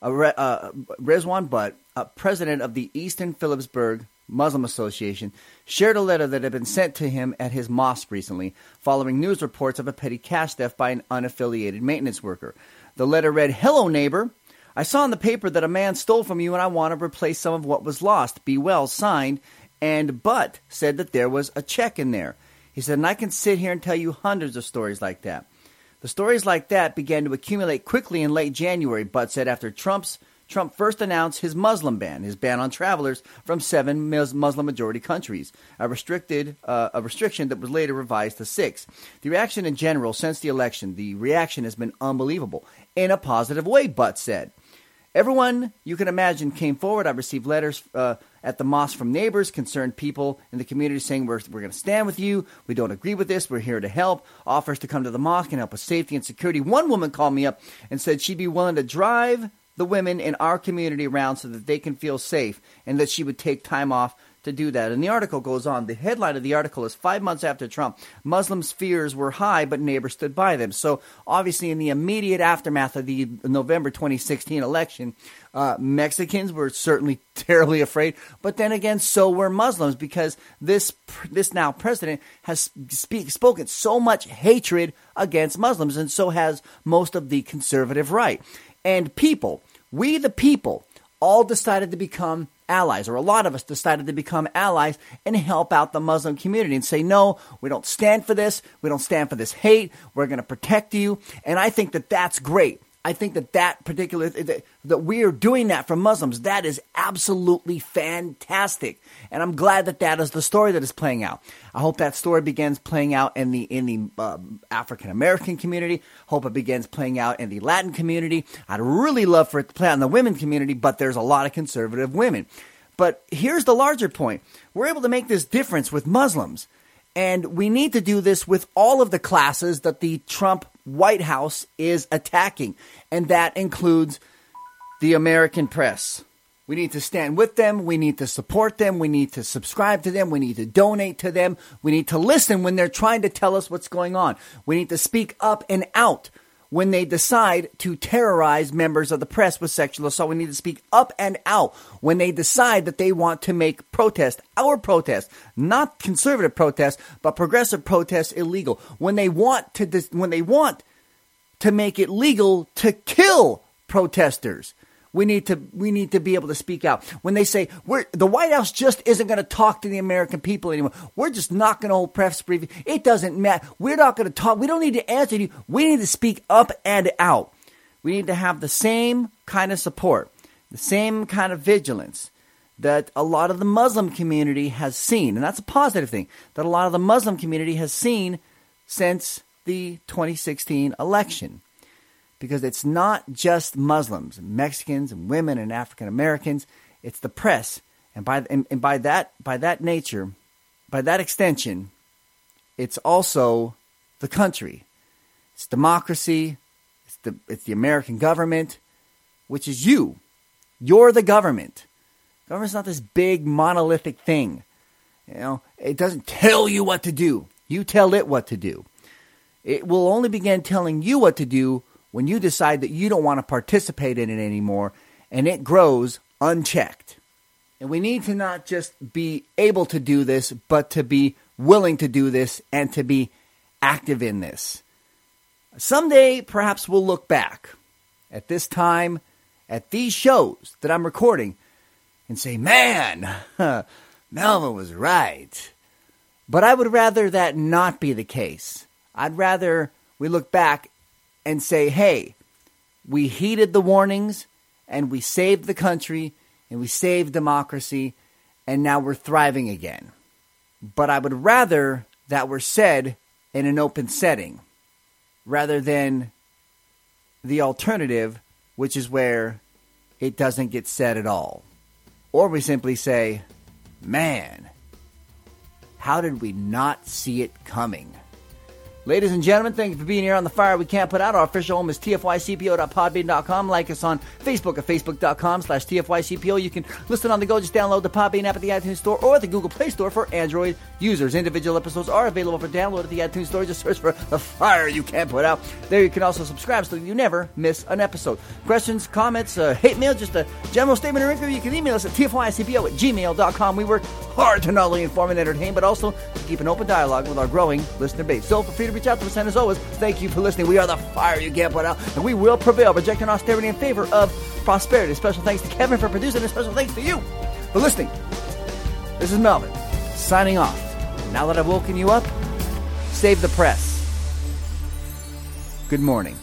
Butt, president of the Eastern Phillipsburg Muslim Association, shared a letter that had been sent to him at his mosque recently, following news reports of a petty cash theft by an unaffiliated maintenance worker. The letter read, "Hello, neighbor. I saw in the paper that a man stole from you and I want to replace some of what was lost. Be well, signed." And Butt said that there was a check in there. He said, and I can sit here and tell you hundreds of stories like that. The stories like that began to accumulate quickly in late January, Butt said, after Trump first announced his Muslim ban, his ban on travelers from 7 Muslim-majority countries, a restriction that was later revised to 6. The reaction in general since the election, the reaction has been unbelievable, in a positive way, Butt said. Everyone you can imagine came forward. I received letters at the mosque from neighbors, concerned people in the community saying, we're going to stand with you. We don't agree with this. We're here to help. Offers to come to the mosque and help with safety and security. One woman called me up and said she'd be willing to drive the women in our community around so that they can feel safe, and that she would take time off to do that. And the article goes on. The headline of the article is 5 months after Trump, Muslims' fears were high, but neighbors stood by them. So obviously in the immediate aftermath of the November 2016 election, Mexicans were certainly terribly afraid. But then again, so were Muslims, because this now president has spoken so much hatred against Muslims, and so has most of the conservative right. And people, we the people, all decided to become allies, or a lot of us decided to become allies and help out the Muslim community and say, no, we don't stand for this. We don't stand for this hate. We're going to protect you. And I think that that's great. I think that we are doing that for Muslims. That is absolutely fantastic. And I'm glad that that is the story that is playing out. I hope that story begins playing out in the African American community. Hope it begins playing out in the Latin community. I'd really love for it to play out in the women community, but there's a lot of conservative women. But here's the larger point. We're able to make this difference with Muslims. And we need to do this with all of the classes that the Trump White House is attacking. And that includes the American press. We need to stand with them. We need to support them. We need to subscribe to them. We need to donate to them. We need to listen when they're trying to tell us what's going on. We need to speak up and out when they decide to terrorize members of the press with sexual assault. We need to speak up and out when they decide that they want to make our protest, not conservative protest, but progressive protest illegal. When they want to make it legal to kill protesters. We need to be able to speak out. When they say the White House just isn't going to talk to the American people anymore. We're just not going to hold press briefings. It doesn't matter. We're not going to talk. We don't need to answer you. We need to speak up and out. We need to have the same kind of support, the same kind of vigilance that a lot of the Muslim community has seen. And that's a positive thing, that a lot of the Muslim community has seen since the 2016 election. Because it's not just Muslims, Mexicans, and women, and African Americans. It's the press, and by that nature, by that extension, it's also the country. It's democracy. It's the American government, which is you. You're the government. Government's not this big monolithic thing. It doesn't tell you what to do. You tell it what to do. It will only begin telling you what to do when you decide that you don't want to participate in it anymore and it grows unchecked. And we need to not just be able to do this, but to be willing to do this and to be active in this. Someday, perhaps we'll look back at this time, at these shows that I'm recording, and say, man, Melvin was right. But I would rather that not be the case. I'd rather we look back and say, hey, we heeded the warnings, and we saved the country, and we saved democracy, and now we're thriving again. But I would rather that were said in an open setting, rather than the alternative, which is where it doesn't get said at all. Or we simply say, man, how did we not see it coming? Ladies and gentlemen, thank you for being here on The Fire We Can't Put Out. Our official home is tfycpo.podbean.com. Like us on Facebook at facebook.com/tfycpo. You can listen on the go. Just download the Podbean app at the iTunes Store or the Google Play Store for Android users. Individual episodes are available for download at the iTunes Store. Just search for The Fire You Can't Put Out. There you can also subscribe so you never miss an episode. Questions, comments, hate mail, just a general statement or inquiry, you can email us at tfycpo@gmail.com. We work hard to not only inform and entertain, but also to keep an open dialogue with our growing listener base. So feel free to reach out to us, and as always, thank you for listening. We are The Fire You Can't Put Out, and we will prevail, rejecting austerity in favor of prosperity. Special thanks to Kevin for producing, and special thanks to you for listening. This is Melvin, signing off. Now that I've woken you up, save the press. Good morning.